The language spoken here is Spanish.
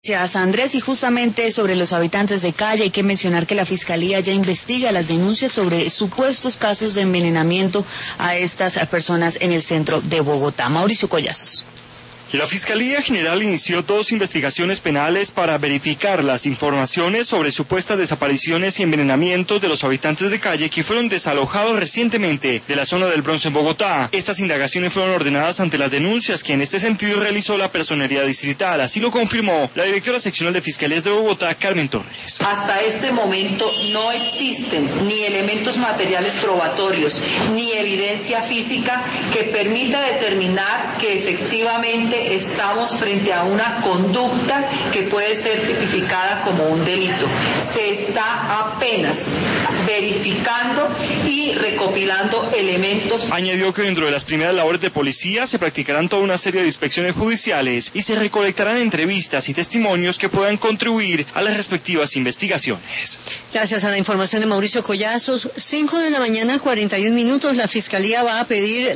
Gracias, Andrés. Y justamente sobre los habitantes de calle hay que mencionar que la Fiscalía ya investiga las denuncias sobre supuestos casos de envenenamiento a estas personas en el centro de Bogotá. Mauricio Collazos. La Fiscalía General inició 2 investigaciones penales para verificar las informaciones sobre supuestas desapariciones y envenenamientos de los habitantes de calle que fueron desalojados recientemente de la zona del Bronx en Bogotá. Estas indagaciones fueron ordenadas ante las denuncias que en este sentido realizó la Personería Distrital. Así lo confirmó la directora seccional de Fiscalías de Bogotá, Carmen Torres. Hasta este momento no existen ni elementos materiales probatorios ni evidencia física que permita determinar que efectivamente estamos frente a una conducta que puede ser tipificada como un delito. Se está apenas verificando y recopilando elementos. Añadió que dentro de las primeras labores de policía se practicarán toda una serie de inspecciones judiciales y se recolectarán entrevistas y testimonios que puedan contribuir a las respectivas investigaciones. Gracias a la información de Mauricio Collazos. 5 de la mañana, 41 minutos, la Fiscalía va a pedir